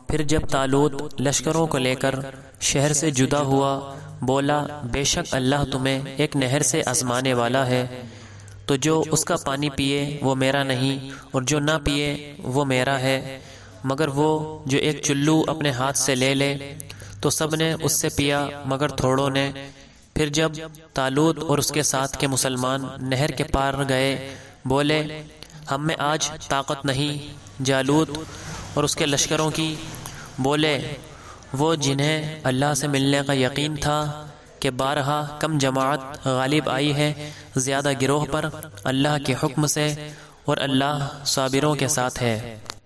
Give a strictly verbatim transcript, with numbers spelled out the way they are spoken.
फिर जब तालूत लश्करों को लेकर शहर से जुदा हुआ, बोला, बेशक अल्लाह तुम्हें एक नहर से आजमाने वाला है, तो जो उसका पानी पिए वो मेरा नहीं और जो ना पिए वो मेरा है, मगर वो जो एक चुल्लू अपने हाथ से ले ले। तो सब ने उससे पिया मगर थोड़ों ने। फिर जब तालूत और उसके साथ के मुसलमान नहर के पार गए, बोले, हम में आज ताकत नहीं जालूत और उसके लश्करों की। बोले वो जिन्हें अल्लाह से मिलने का यकीन था कि बारहा कम जमात गालिब आई है ज़्यादा गिरोह पर अल्लाह के हुक्म से, और अल्लाह साबिरों के साथ है।